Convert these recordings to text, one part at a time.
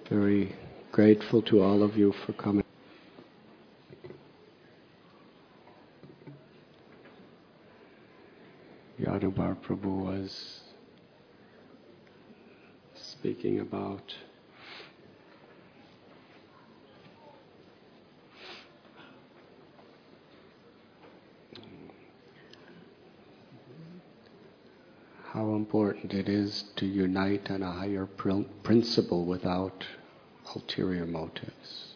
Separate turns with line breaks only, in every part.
Very grateful to all of you for coming. Yadavar Prabhu was speaking about how important it is to unite on a higher principle without ulterior motives.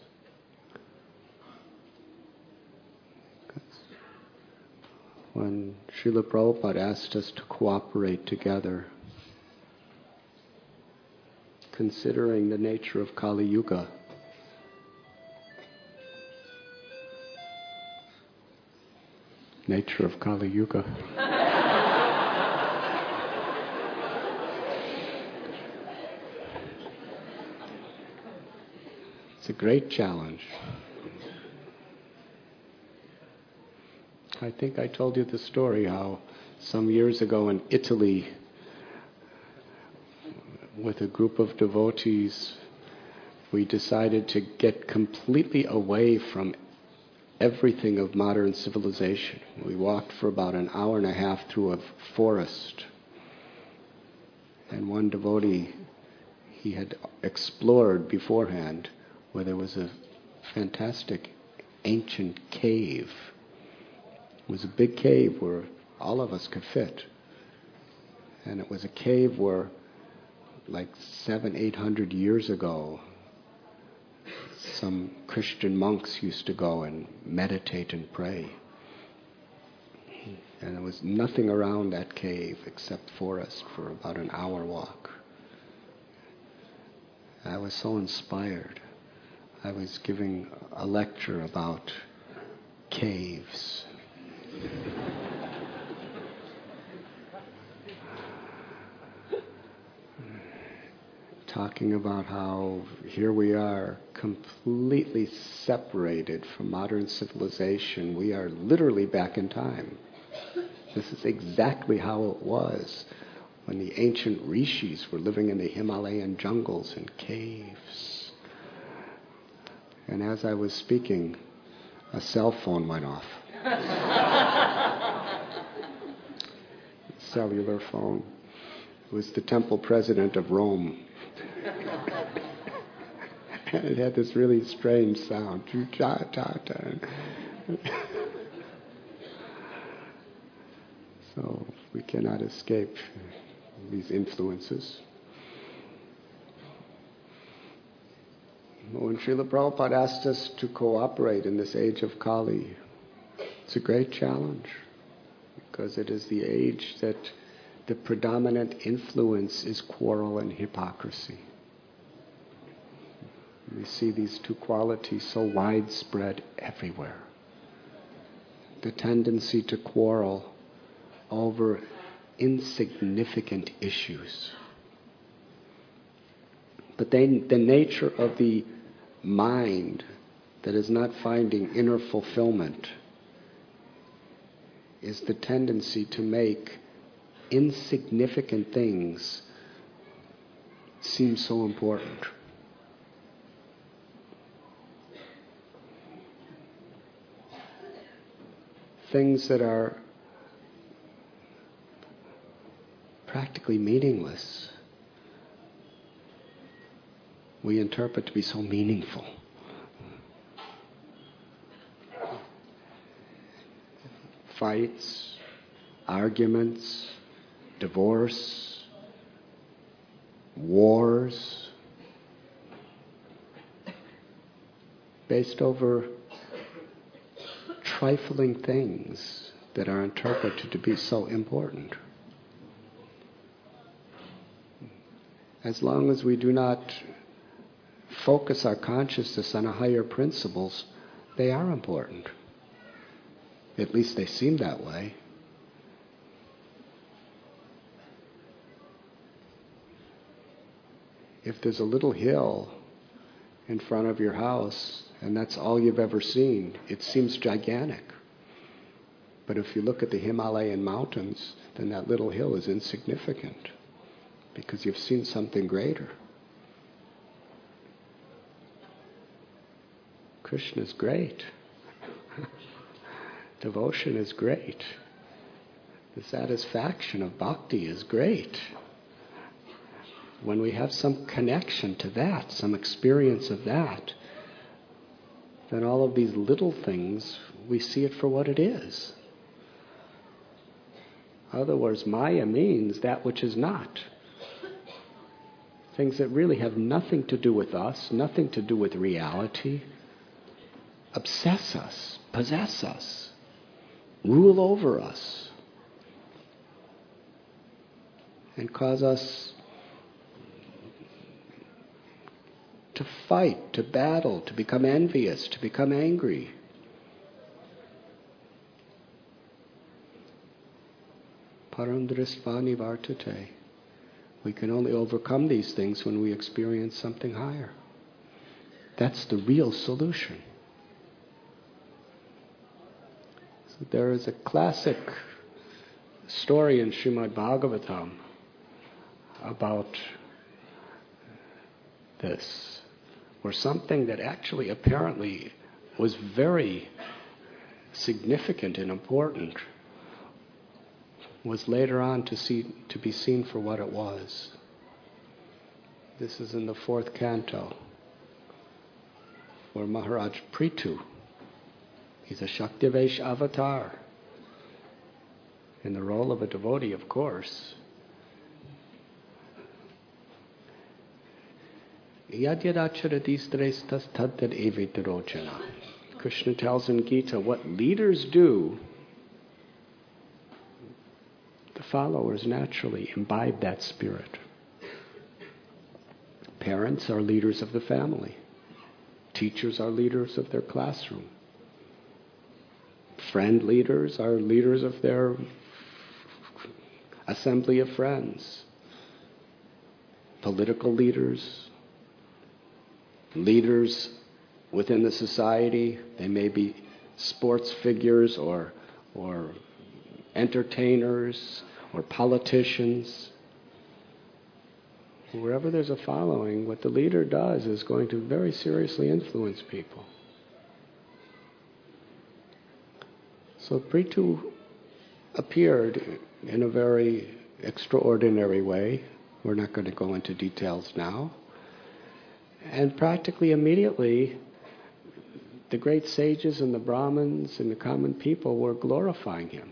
When Srila Prabhupada asked us to cooperate together, considering the nature of Kali Yuga, it's a great challenge. I think I told you the story how some years ago in Italy, with a group of devotees, we decided to get completely away from everything of modern civilization. We walked for about an hour and a half through a forest. And one devotee, he had explored beforehand where there was a fantastic ancient cave. It was a big cave where all of us could fit. And it was a cave where, like 700-800 years ago, some Christian monks used to go and meditate and pray. And there was nothing around that cave except forest for about an hour walk. I was so inspired. I was giving a lecture about caves. Talking about how here we are completely separated from modern civilization. We are literally back in time. This is exactly how it was when the ancient rishis were living in the Himalayan jungles and caves. And as I was speaking, a cell phone went off. Cellular phone. It was the temple president of Rome. And it had this really strange sound. So we cannot escape these influences. When Srila Prabhupada asked us to cooperate in this age of Kali, it's a great challenge, because it is the age that the predominant influence is quarrel and hypocrisy. We see these two qualities so widespread everywhere. The tendency to quarrel over insignificant issues. But then the nature of the mind that is not finding inner fulfillment is the tendency to make insignificant things seem so important. Things that are practically meaningless, we interpret to be so meaningful. Fights, arguments, divorce, wars, based over trifling things that are interpreted to be so important. As long as we do not focus our consciousness on higher principles, they are important. At least they seem that way. If there's a little hill in front of your house and that's all you've ever seen, it seems gigantic. But if you look at the Himalayan mountains, then that little hill is insignificant because you've seen something greater. Krishna is great. Devotion is great. The satisfaction of bhakti is great. When we have some connection to that, some experience of that, then all of these little things, we see it for what it is. In other words, Maya means that which is not. Things that really have nothing to do with us, nothing to do with reality, obsess us, possess us, rule over us, and cause us to fight, to battle, to become envious, to become angry. Paramdristvani vartate. We can only overcome these things when we experience something higher. That's the real solution. So there is a classic story in Srimad Bhagavatam about this, where something that actually apparently was very significant and important was later on to be seen for what it was. This is in the 4th canto, where Maharaj Prithu, he's a Shaktivesh avatar, in the role of a devotee, of course. Krishna tells in Gita, what leaders do, the followers naturally imbibe that spirit. Parents are leaders of the family. Teachers are leaders of their classroom. Friend leaders are leaders of their assembly of friends. Political leaders, leaders within the society, they may be sports figures or entertainers or politicians. Wherever there's a following, what the leader does is going to very seriously influence people. So Prithu appeared in a very extraordinary way. We're not going to go into details now. And practically immediately, the great sages and the Brahmins and the common people were glorifying him.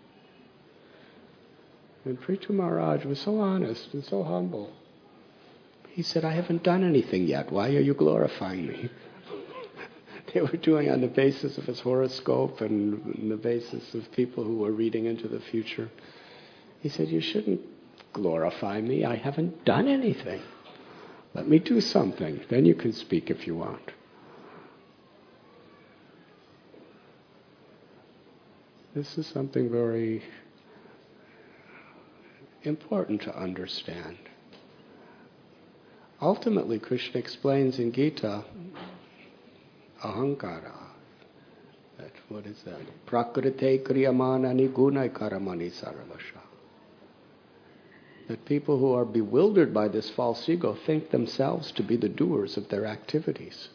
And Prithu Maharaj was so honest and so humble. He said, I haven't done anything yet. Why are you glorifying me? They were doing on the basis of his horoscope and on the basis of people who were reading into the future. He said, you shouldn't glorify me. I haven't done anything. Let me do something. Then you can speak if you want. This is something very important to understand. Ultimately, Krishna explains in Gita, ahankara. What is that? Prakrite kriyamanani gunai karamani sarvasha. That people who are bewildered by this false ego think themselves to be the doers of their activities.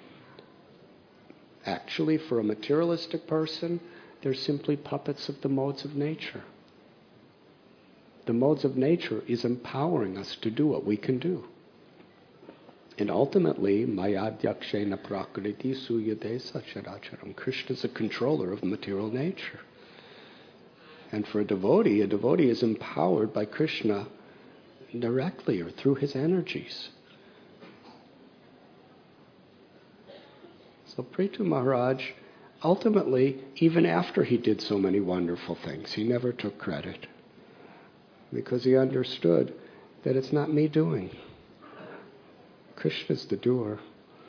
Actually, for a materialistic person, they're simply puppets of the modes of nature. The modes of nature is empowering us to do what we can do. And ultimately, mayadhyakshena prakriti suyate sacharacharam. Krishna is a controller of material nature. And for a devotee is empowered by Krishna directly or through his energies. So Prithu Maharaj, ultimately, even after he did so many wonderful things, he never took credit. Because he understood that it's not me doing. Krishna's the doer.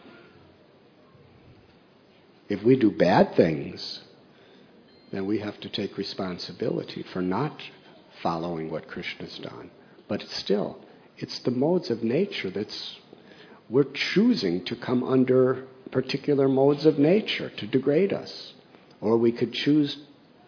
If we do bad things, then we have to take responsibility for not following what Krishna's done. But still, it's the modes of nature we're choosing to come under particular modes of nature to degrade us. Or we could choose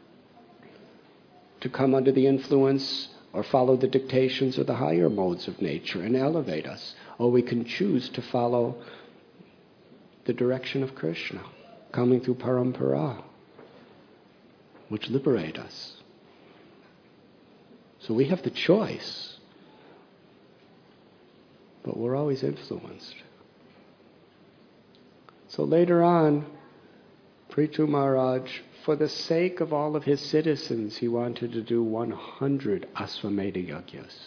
to come under the influence or follow the dictations of the higher modes of nature and elevate us. Or we can choose to follow the direction of Krishna, coming through parampara, which liberate us. So we have the choice, but we're always influenced. So later on, Prithu Maharaj, for the sake of all of his citizens, he wanted to do 100 Asvamedha Yajnas.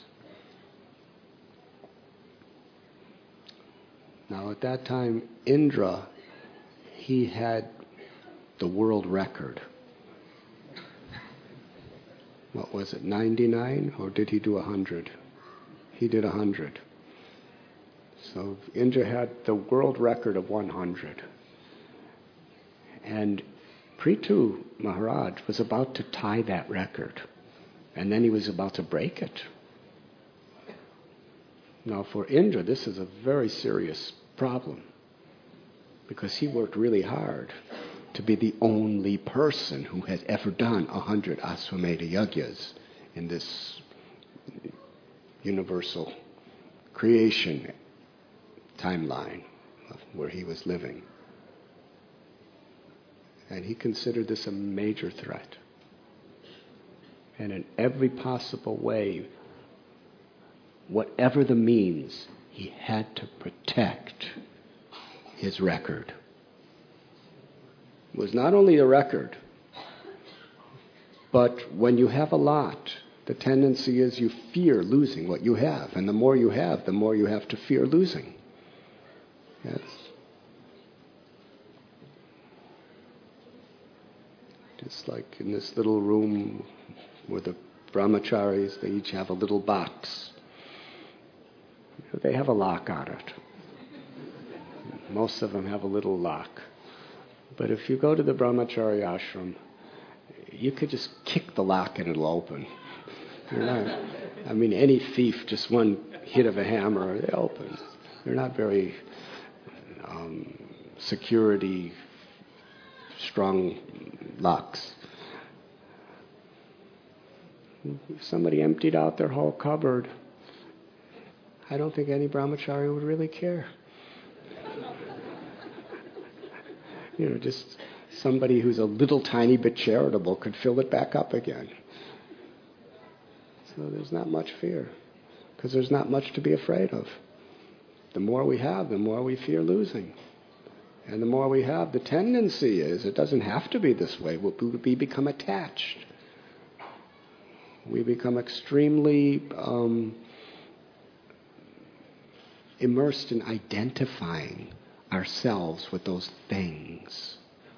Now at that time, Indra, he had the world record. What was it, 99? Or did he do 100? He did 100. So Indra had the world record of 100. And Prithu Maharaj was about to tie that record. And then he was about to break it. Now for Indra, this is a very serious problem. Because he worked really hard to be the only person who has ever done 100 Asvamedha Yajnas in this universal creation timeline of where he was living. And he considered this a major threat. And in every possible way, whatever the means, he had to protect his record. It was not only a record, but when you have a lot, the tendency is you fear losing what you have. And the more you have to fear losing. Yes. Just like in this little room where the brahmacharis, they each have a little box. They have a lock on it. Most of them have a little lock. But if you go to the brahmachari ashram, you could just kick the lock and it'll open. Any thief, just one hit of a hammer, they open. They're not very security strong locks. If somebody emptied out their whole cupboard, I don't think any brahmachari would really care. Just somebody who's a little tiny bit charitable could fill it back up again. So there's not much fear, because there's not much to be afraid of. The more we have, the more we fear losing. And the more we have, the tendency is, it doesn't have to be this way, we become attached. We become extremely immersed in identifying ourselves with those things.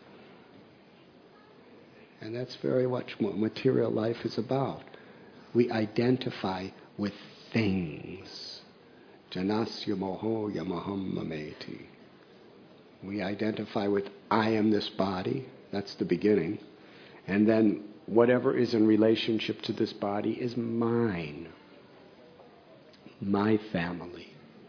And that's very much what material life is about. We identify with things. Janasya moho yamaham mameti. We identify with I am this body. That's the beginning. And then whatever is in relationship to this body is mine. My family.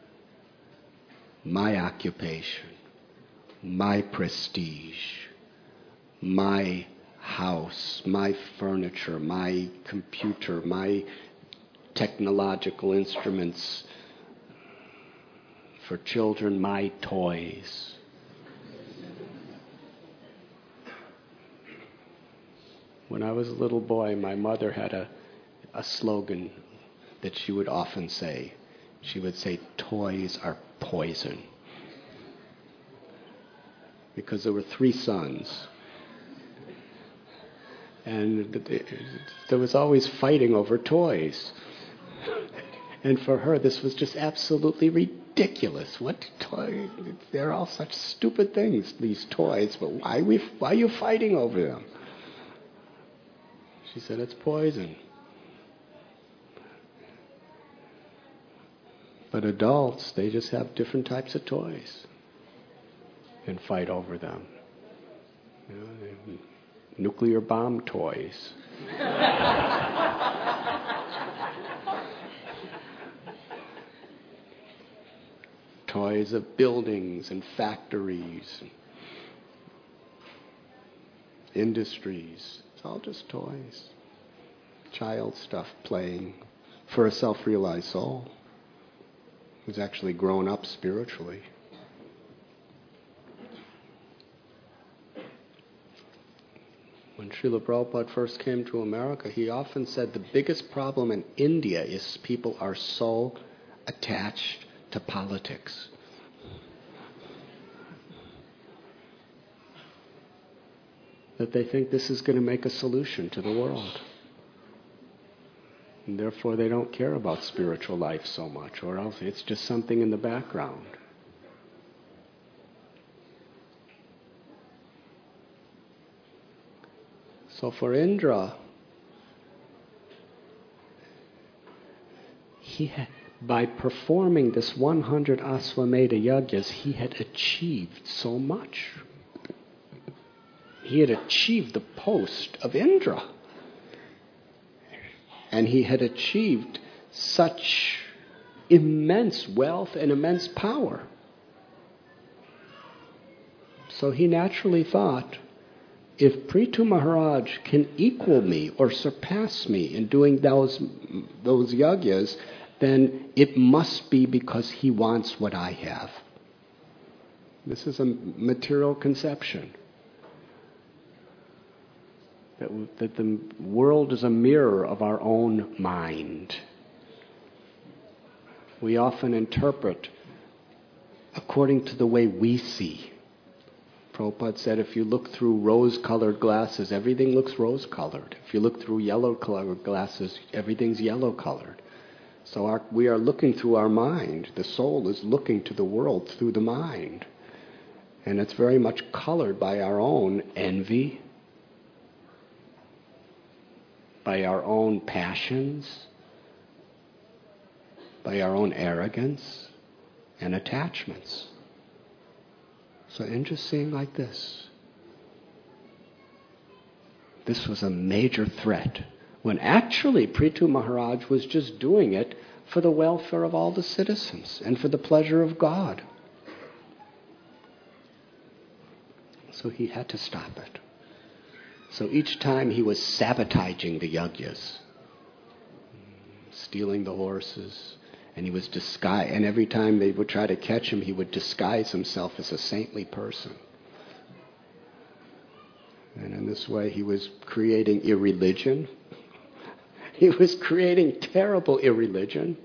My occupation, my prestige, my house, my furniture, my computer, my technological instruments, for children, my toys. When I was a little boy, my mother had a slogan that she would often say. She would say, toys are poison. Because there were 3 sons. And there was always fighting over toys. And for her, this was just absolutely ridiculous. What toy? They're all such stupid things, these toys, but why are you fighting over them? She said, it's poison. But adults, they just have different types of toys and fight over them. Nuclear bomb toys. Toys of buildings and factories, industries. It's all just toys. Child stuff playing for a self-realized soul who's actually grown up spiritually. When Srila Prabhupada first came to America, he often said the biggest problem in India is people are so attached to politics. That they think this is going to make a solution to the world. And therefore they don't care about spiritual life so much, or else it's just something in the background. So for Indra, by performing this 100 Aswamedha Yagyas, he had achieved so much. He had achieved the post of Indra. And he had achieved such immense wealth and immense power. So he naturally thought, if Prithu Maharaj can equal me or surpass me in doing those yagyas, then it must be because he wants what I have. This is a material conception. That the world is a mirror of our own mind. We often interpret according to the way we see. Prabhupada said if you look through rose-colored glasses, everything looks rose-colored. If you look through yellow-colored glasses, everything's yellow-colored. So we are looking through our mind. The soul is looking to the world through the mind. And it's very much colored by our own envy, by our own passions, by our own arrogance and attachments. So Indra's seeing like this. This was a major threat, when actually Prithu Maharaj was just doing it for the welfare of all the citizens and for the pleasure of God. So he had to stop it. So each time he was sabotaging the yagyas, stealing the horses, and he was and every time they would try to catch him, he would disguise himself as a saintly person. And in this way, he was creating irreligion. He was creating terrible irreligion,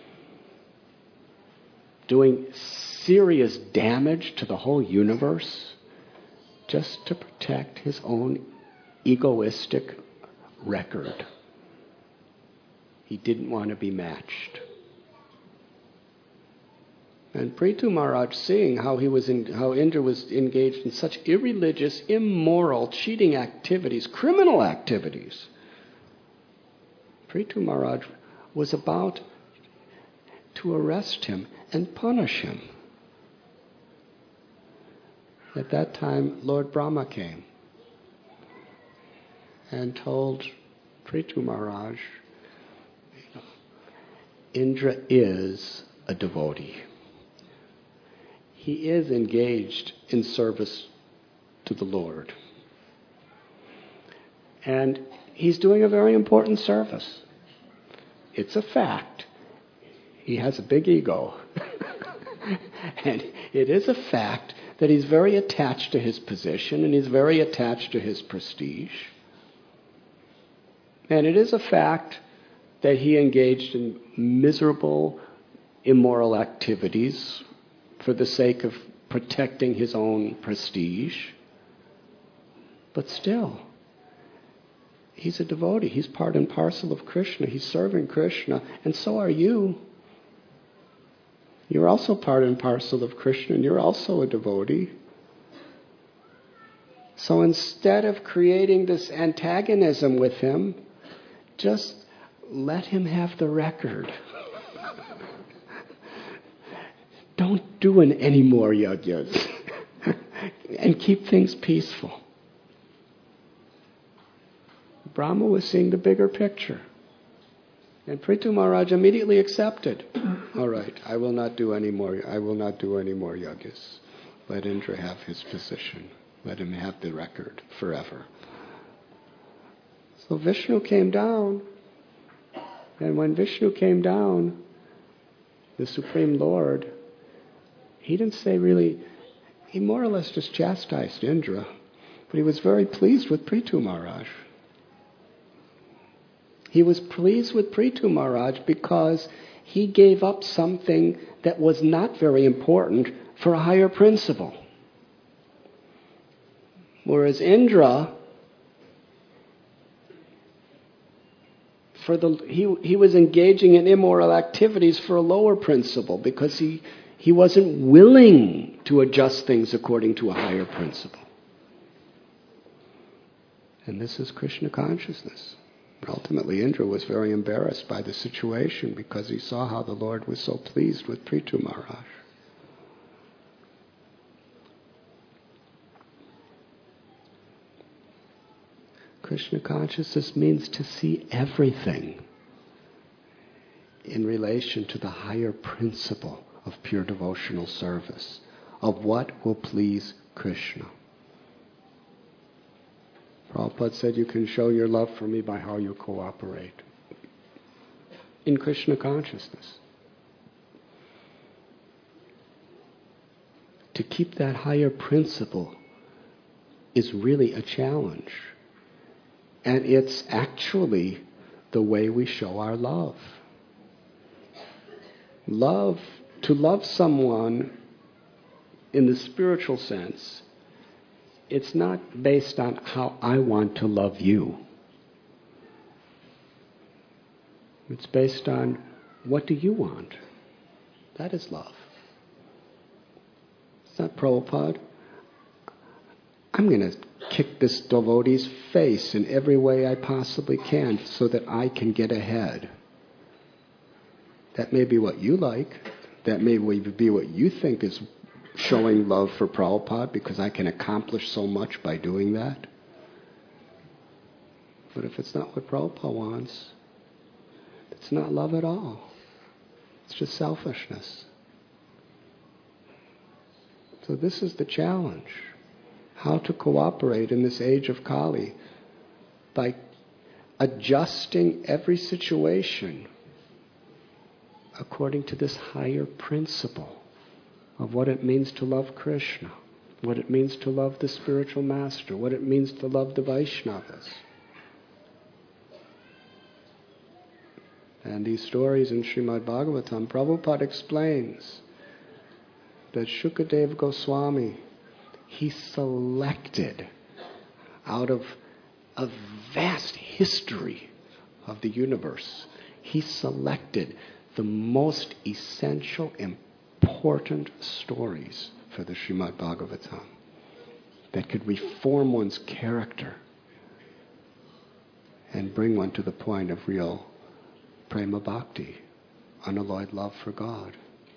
doing serious damage to the whole universe, just to protect his own egoistic record. He didn't want to be matched. And Prithu Maharaj, seeing how Indra was engaged in such irreligious, immoral, cheating activities, criminal activities, Prithu Maharaj was about to arrest him and punish him. At that time, Lord Brahma came and told Prithu Maharaj, Indra is a devotee. He is engaged in service to the Lord. And he's doing a very important service. It's a fact. He has a big ego. And it is a fact that he's very attached to his position and he's very attached to his prestige. And it is a fact that he engaged in miserable, immoral activities for the sake of protecting his own prestige. But still, he's a devotee. He's part and parcel of Krishna. He's serving Krishna, and so are you. You're also part and parcel of Krishna, and you're also a devotee. So instead of creating this antagonism with him, just let him have the record. Don't do any more yagyas. And keep things peaceful. Brahma was seeing the bigger picture. And Prithu Maharaj immediately accepted. All right, I will not do any more yagyas. Let Indra have his position. Let him have the record forever. So Vishnu came down. And when Vishnu came down, the Supreme Lord, he didn't say really, he more or less just chastised Indra. But he was very pleased with Prithu Maharaj. He was pleased with Prithu Maharaj because he gave up something that was not very important for a higher principle. Whereas Indra, he was engaging in immoral activities for a lower principle because he wasn't willing to adjust things according to a higher principle. And this is Krishna consciousness. Ultimately, Indra was very embarrassed by the situation because he saw how the Lord was so pleased with Prithu Maharaj. Krishna consciousness means to see everything in relation to the higher principle of pure devotional service, of what will please Krishna. Prabhupada said you can show your love for me by how you cooperate in Krishna consciousness. To keep that higher principle is really a challenge. And it's actually the way we show our love. To love someone in the spiritual sense, it's not based on how I want to love you. It's based on what do you want? That is love. It's not Prabhupada. I'm going to kick this devotee's face in every way I possibly can so that I can get ahead. That may be what you like. That may be what you think is showing love for Prabhupada because I can accomplish so much by doing that. But if it's not what Prabhupada wants, it's not love at all. It's just selfishness. So this is the challenge. How to cooperate in this age of Kali by adjusting every situation according to this higher principle of what it means to love Krishna, what it means to love the spiritual master, what it means to love the Vaishnavas. And these stories in Srimad Bhagavatam, Prabhupada explains that Shukadeva Goswami, he selected out of a vast history of the universe, he selected the most essential, important stories for the Srimad Bhagavatam that could reform one's character and bring one to the point of real prema bhakti, unalloyed love for God.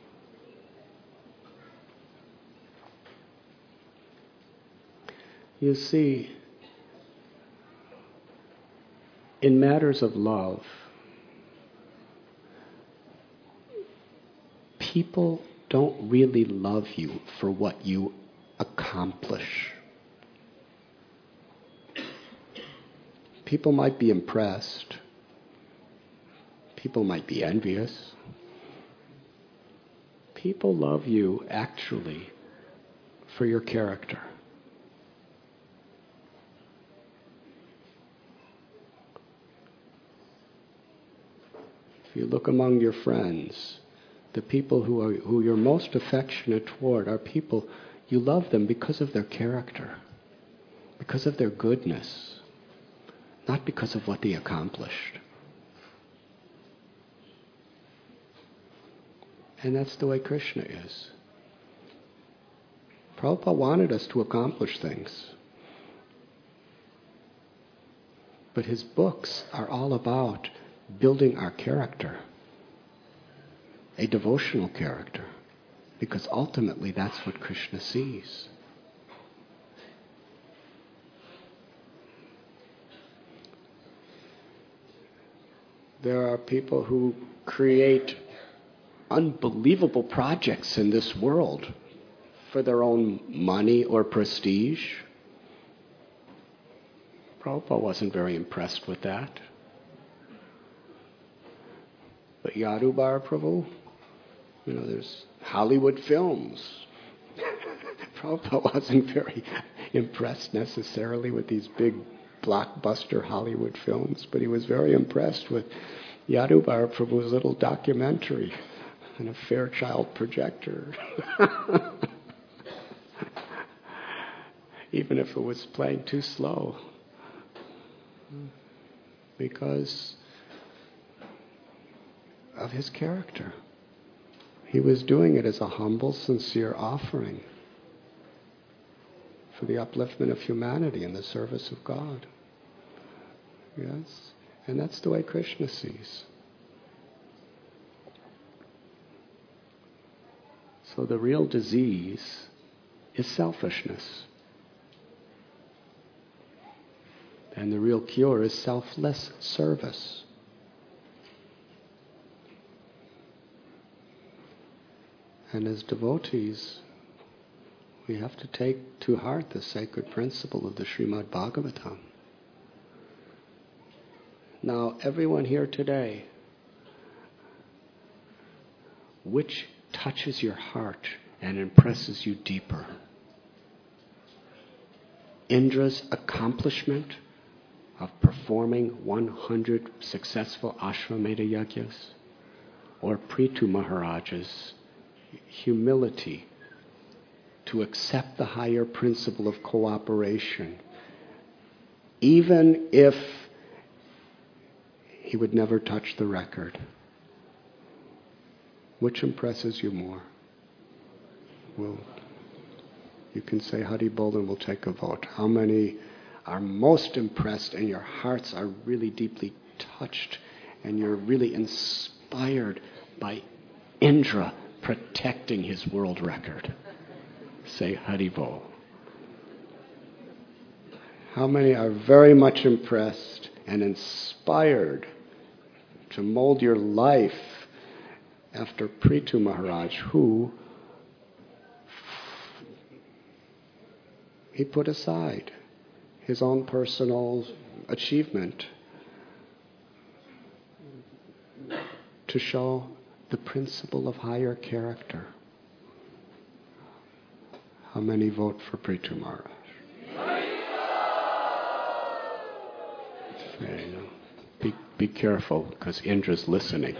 You see, in matters of love, people don't really love you for what you accomplish. People might be impressed. People might be envious. People love you actually for your character. If you look among your friends, the people who you're most affectionate toward are people, you love them because of their character, because of their goodness, not because of what they accomplished. And that's the way Krishna is. Prabhupada wanted us to accomplish things. But his books are all about building our character, a devotional character, because ultimately that's what Krishna sees. There are people who create unbelievable projects in this world for their own money or prestige. Prabhupada wasn't very impressed with that. But Yadubar Prabhu, there's Hollywood films. Prabhupada wasn't very impressed necessarily with these big blockbuster Hollywood films, but he was very impressed with Yaduvar Prabhu's little documentary and a Fairchild projector. Even if it was playing too slow. Because of his character. He was doing it as a humble, sincere offering for the upliftment of humanity in the service of God. Yes? And that's the way Krishna sees. So the real disease is selfishness. And the real cure is selfless service. And as devotees, we have to take to heart the sacred principle of the Srimad Bhagavatam. Now, everyone here today, which touches your heart and impresses you deeper? Indra's accomplishment of performing 100 successful Ashwamedha Yajnas, or Prithu Maharaj's humility to accept the higher principle of cooperation, even if he would never touch the record. Which impresses you more? You can say Hari Bol and we'll take a vote. How many are most impressed and your hearts are really deeply touched and you're really inspired by Indra protecting his world record? Say Hari Bol. How many are very much impressed and inspired to mold your life after Prithu Maharaj, who he put aside his own personal achievement to show the principle of higher character? How many vote for Prithu Maharaj? Be careful, because Indra's listening.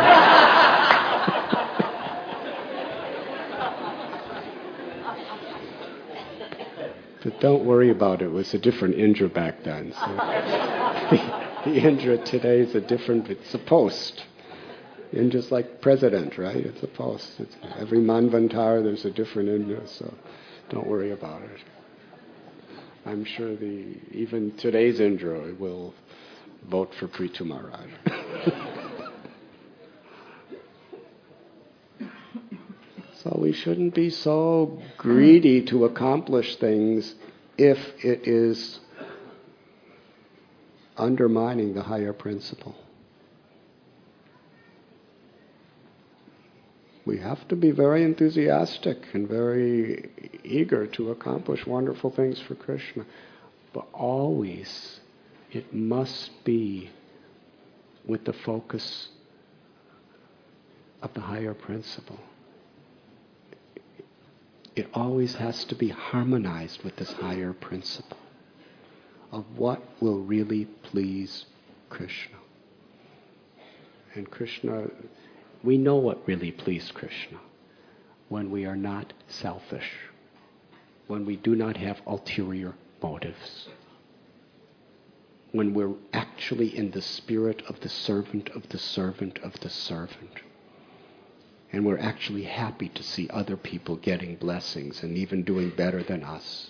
But don't worry about it. It was a different Indra back then. So the Indra today is a different, it's a post. Indra's like president, right? It's a post. Every Manvantar there's a different Indra, so don't worry about it. I'm sure even today's Indra will vote for Prithu Maharaj. So we shouldn't be so greedy to accomplish things if it is undermining the higher principle. We have to be very enthusiastic and very eager to accomplish wonderful things for Krishna. But always, it must be with the focus of the higher principle. It always has to be harmonized with this higher principle of what will really please Krishna. And Krishna, we know what really pleased Krishna when we are not selfish, when we do not have ulterior motives, when we're actually in the spirit of the servant of the servant of the servant. And we're actually happy to see other people getting blessings and even doing better than us.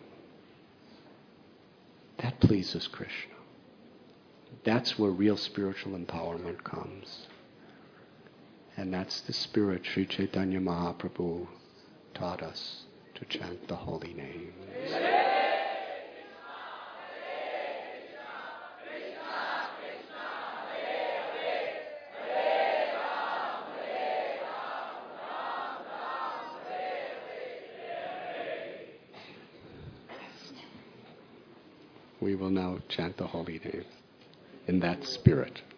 That pleases Krishna. That's where real spiritual empowerment comes. And that's the spirit Sri Chaitanya Mahaprabhu taught us to chant the holy name. We will now chant the holy name in that spirit.